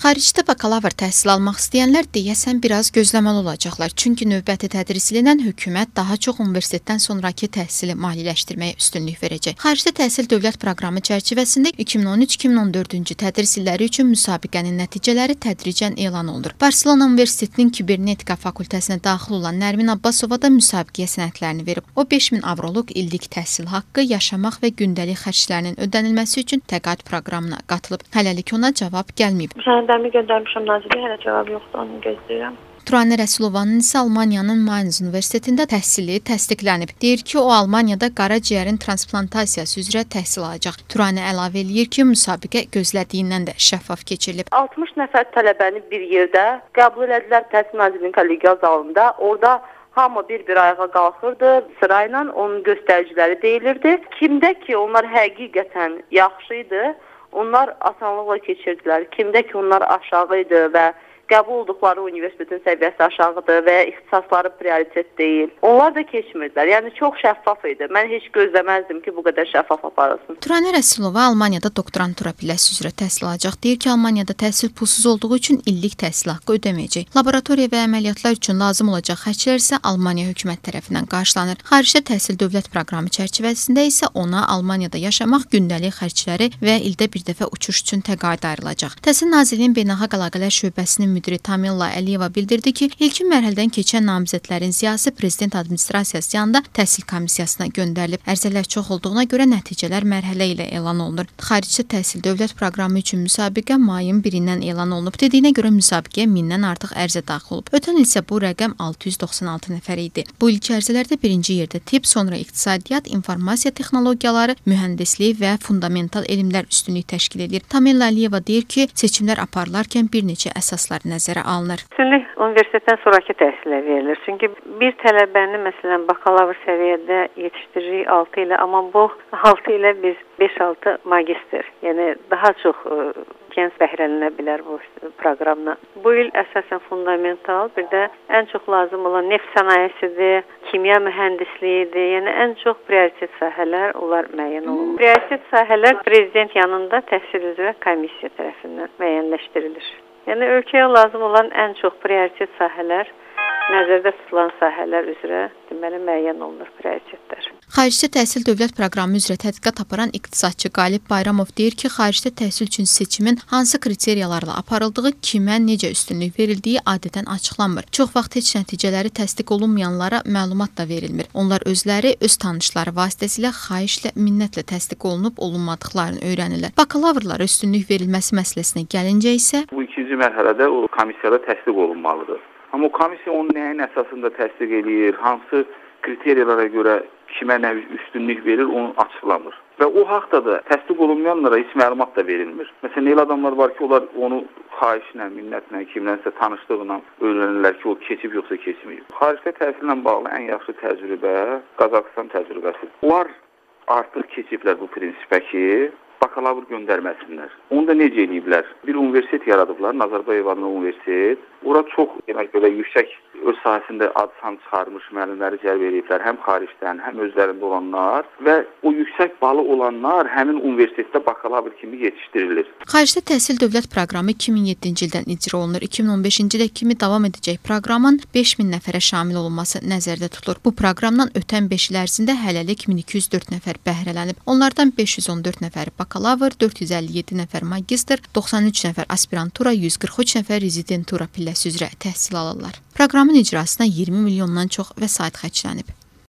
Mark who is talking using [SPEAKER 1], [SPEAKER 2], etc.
[SPEAKER 1] Xaricdə bakalavr təhsil almaq istəyənlər deyəsən biraz gözləməli olacaqlar. Çünki növbəti tədris ilindən hökumət daha çox universitetdən sonraki təhsili maliyyələşdirməyə üstünlük verəcək. Xaricdə təhsil dövlət proqramı çərçivəsində 2013-2014-cü tədris illəri üçün müsabiqənin nəticələri tədricən elan olunur. Barselona Universitetinin kibernetika fakültəsinə daxil olan Nərmin Abbasova da müsabiqəyə sənədlərini verib. O 5000 avroluq illik təhsil haqqı, yaşamaq və gündəlik xərclərinin ödənilməsi üçün təqaüd proqramına qatılıb. Hələlik ona cavab gəlməyib.
[SPEAKER 2] Sənədlərimi göndərmişəm nazirliyə, hələ cavab yoxdur, onu gözləyirəm.
[SPEAKER 1] Turanə Rəsulovanın isə Almaniyanın Mainz Universitetində təhsili təsdiqlənib. Deyir ki, o Almaniyada qaraciyərin transplantasiyası üzrə təhsil alacaq. Turanə əlavə eləyir ki, müsabiqə gözlədiyindən də şəffaf keçirilib.
[SPEAKER 2] 60 nəfər tələbəni bir yerdə qəbul elədilər Təhsil Nazirliyinin kollegial zalında. Orada hamı bir ayağa qalxırdı, sırayla onun göstəriciləri deyilirdi. Kimdə ki, onlar həqiqətən yaxşı idi, onlar asanlıqla keçirdilər. Kimdə ki, onlar aşağı idi və qəbul olduqları universitetin səviyyəsi aşağıdır və ya ixtisasları prioritet deyil. Onlar da keçmirdilər. Yəni çox şəffaf idi. Mən heç gözləməzdim ki, bu qədər şəffaf aparılsın.
[SPEAKER 1] Turanə Rəsulova Almaniyada doktorantura pilləsi üzrə təhsil alacaq. Deyir ki, Almaniyada təhsil pulsuz olduğu üçün illik təhsil haqqı ödəməyəcək. Laboratoriya və əməliyyatlar üçün lazım olacaq xərclər isə Almaniya hökumət tərəfindən qarşılanır. Xaricdə təhsil dövlət proqramı çərçivəsində isə ona Almaniyada yaşamaq, gündəlik xərcləri və ildə bir dəfə uçuş üçün təqaüd ayrılacaq. Təhsil Nazirliyinin Beynəlxalq Əlaqələr Şöbəsinin müdiri Tamilla Əliyeva bildirdi ki, ilkin mərhələdən keçən namizədlərin siyasi prezident administrasiyası yanında təhsil komissiyasına göndərilib. Ərizələr çox olduğuna görə nəticələr mərhələ ilə elan olunur. Xaricdə təhsil dövlət proqramı üçün müsabiqə mayın 1-dən elan olunub. Dediyinə görə müsabiqəyə 1000-dən artıq ərizə daxil olub. Ötən il isə bu rəqəm 696 nəfər idi. Bu ilki ərizələrdə birinci yerdə tibb, sonra iqtisadiyyat, informasiya texnologiyaları, mühəndislik və fundamental elmlər üstünlük təşkil edir. Tamilla Əliyeva deyir ki, seçimlər aparılarkən bir neçə əsaslar nəzərə alınır.
[SPEAKER 3] Üstünlük universitetdən sonraki təhsilə verilir. Çünki bir tələbəni məsələn bakalavr səviyyədə yetişdiririk 6 ilə, amma bu 6 ilə biz 5-6 magistr, yəni daha çox gənc bəhrələnə bilər bu proqramla. Bu il əsasən fundamental, bir də ən çox lazım olan neft sənayesidir, kimya mühəndisliyidir. Yəni ən çox prioritet sahələr onlar müəyyən olunur. Prioritet sahələr prezident yanında təhsil üzrə komissiya tərəfindən müəyyənləşdirilir. Yəni ölkəyə lazım olan ən çox prioritet sahələr, nəzərdə tutulan sahələr üzrə deməli müəyyən olunur prioritetlər.
[SPEAKER 1] Xaricdə təhsil dövlət proqramı üzrə tədqiqat aparan iqtisadçı Qalib Bayramov deyir ki, xaricdə təhsil üçün seçimin hansı kriteriyalarla aparıldığı, kimə necə üstünlük verildiyi adətən açıqlanmır. Çox vaxt heç nəticələri təsdiq olunmayanlara məlumat da verilmir. Onlar özləri öz tanışları vasitəsilə xahişlə, minnətlə təsdiq olunub olunmadıqlarını öyrənirlər. Bakalavrlara üstünlük verilməsi məsələsinə gəlincə isə
[SPEAKER 4] bu ikinci mərhələdə o komissiyada təsdiq olunmalıdır. Amma o komissiya onun nəyin əsasında təsdiq eləyir, hansı kriteriyalara görə kimə nə üstünlük verir, onu açıqlamır. Və o haqda da təsdiq olunmayanlara heç məlumat da verilmir. Məsələn, elə adamlar var ki, onlar onu xahişlə, minnətlə, kimlənsə tanışdığıyla öyrənirlər ki, o keçib yoxsa keçməyib. Xaricdə təhsillə bağlı ən yaxşı təcrübə Qazaxıstan təcrübəsidir. Onlar artıq keçiblər bu prinsipə ki, bakalavr göndərməsinlər. Onu da necə eləyiblər? Bir universitet yaradıblar, Nazarbayev adına universitet. Ora çox demək belə yüksək öz sahəsində ad-san çıxarmış müəllimləri cəlb ediblər, həm xaricdən, həm özlərində olanlar və o yüksək balı olanlar həmin universitetdə bakalavr kimi yetişdirilir.
[SPEAKER 1] Xaricdə təhsil dövlət proqramı 2007-ci ildən icra olunur. 2015-ci ilə kimi davam edəcək proqramın 5000 nəfərə şamil olunması nəzərdə tutulur. Bu proqramdan ötən 5 il ərzində hələlik 1204 nəfər bəhrələnib. Onlardan 514 nəfər bakalavr, 457 nəfər magistr, 93 nəfər aspirantura, 143 nəfər rezidentura pilləsi üzrə təhsil alırlar. Proqramın icrasına 20 milyondan çox vəsait xərclənib.